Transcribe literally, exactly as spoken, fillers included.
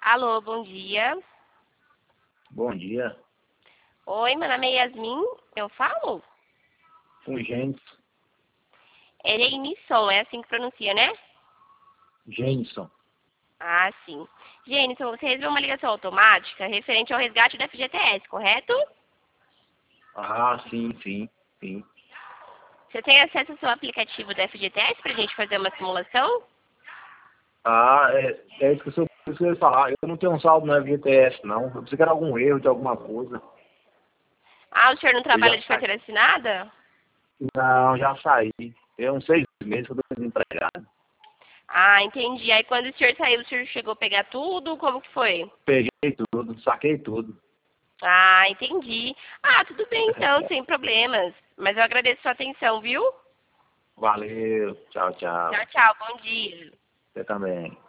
Alô, bom dia. Bom dia. Oi, meu nome é Yasmin. Eu falo? Com Genson. Erenisson, é assim que pronuncia, né? Genson. Ah, sim. Jenison, você recebeu uma ligação automática referente ao resgate da F G T S, correto? Ah, sim, sim, sim. Você tem acesso ao seu aplicativo da F G T S para a gente fazer uma simulação? Ah, é, é isso que eu preciso falar. Eu não tenho um saldo na V T S, não. Eu preciso de algum erro de alguma coisa. Ah, o senhor não Eu trabalha já de saí. carteira assinada? Não, já saí. Tem uns seis meses que eu tô desempregado. Ah, entendi. Aí quando o senhor saiu, o senhor chegou a pegar tudo? Como que foi? Peguei tudo, saquei tudo. Ah, entendi. Ah, tudo bem então, sem problemas. Mas eu agradeço sua atenção, viu? Valeu. Tchau, Tchau, tchau. tchau. Bom dia. Você também.